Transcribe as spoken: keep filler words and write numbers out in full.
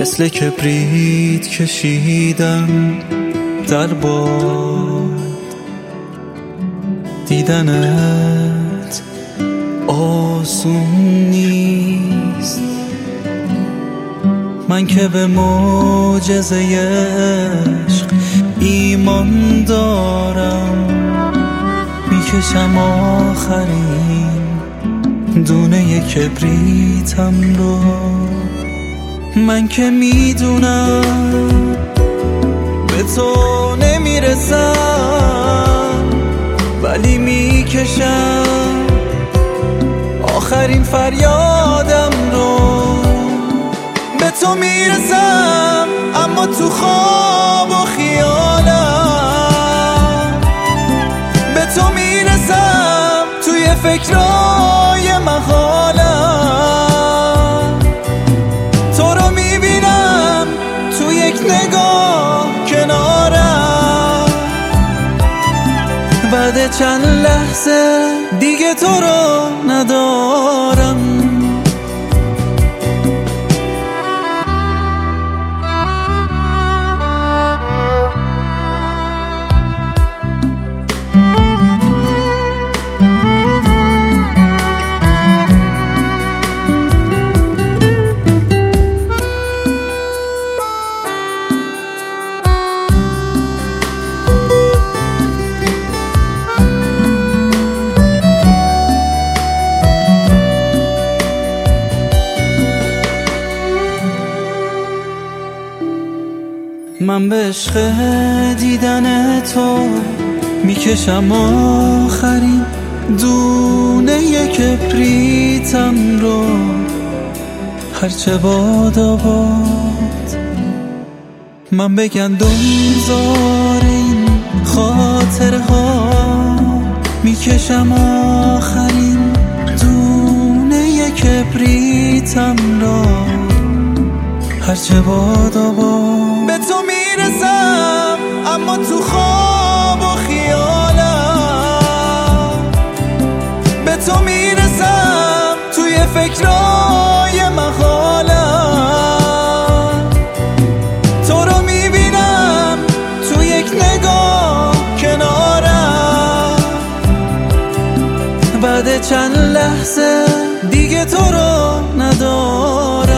مثل کبریت کشیدم در باد، دیدنت آسون نیست. من که به معجزه عشق ایمان دارم، میکشم آخرین دونه کبریتم رو. من که میدونم به تو نمیرسم، ولی میکشم آخرین فریادم رو. به تو میرسم اما تو خواب و خیالم، به تو میرسم توی فکرای محالم. تو رو میبینم تو یک نگاه کنارم، بعد چند لحظه دیگه تو رو ندارم. من به عشق دیدن تو میکشم آخرین دونه کبریتم رو. هرچه باد آباد من بگندم زار این خاطره ها، میکشم آخرین دونه کبریتم رو. هرچه باد آباد به تو میرسم اما تو خواب و خیالم، به تو میرسم توی فکرای محالم. تو رو میبینم تو یک نگاه کنارم، بعد چند لحظه دیگه تو رو ندارم.